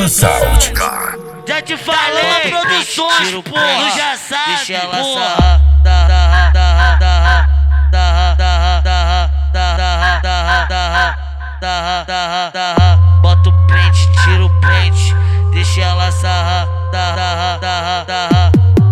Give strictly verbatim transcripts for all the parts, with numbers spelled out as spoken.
Calypso Sound. Já te falei, produções, pô, tu já sabe, deixa ela porra. sarrar, sarrar, sarrar, sarrar, sarrar, sarrar, sarrar, sarrar, sarrar, sarrar, sarrar. Bota o pente, tira o pente, deixa ela sarrar, sarrar, sarrar, sarrar,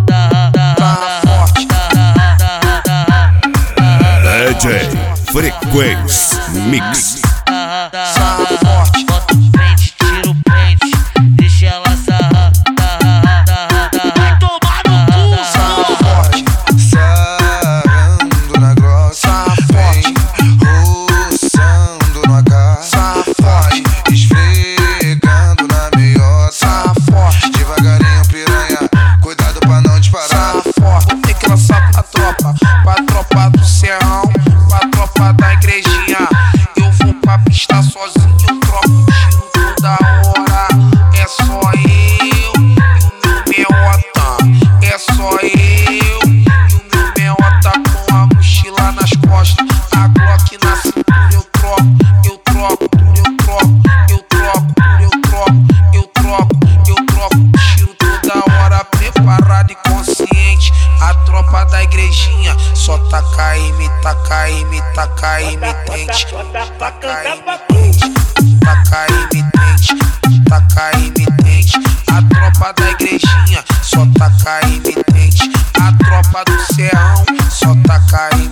D J Frequência Mix. sarra forte. Bota o pente, tira o pente, deixa ela sarrar, sarrar, sarrar, sarrar. Vai tomar no cu, sarra porra. forte. Sarrando na grossa, Sarra forte. roçando no H, Sarra forte. esfregando na meiota, Sarra forte. devagarinho piranha, cuidado pra não disparar. Sarra forte. Vou ter que lançar pra tropa, pra tropa do serrão, pra tropa da igrejinha. Eu vou pra pista sozinho, eu troco tiro toda hora. É só eu e o meu meota. É só eu e o meu meota com a mochila nas costas. A Glock na cintura eu troco, eu troco, eu troco, eu troco, eu troco, eu troco, eu troco tiro toda hora, preparado e consciente. A tropa da igrejinha só taca M, taca M, taca M, tente, taca M, tente, taca M, tente, taca M, tente. A tropa da igrejinha só taca M, tente. A tropa do serrão só taca M,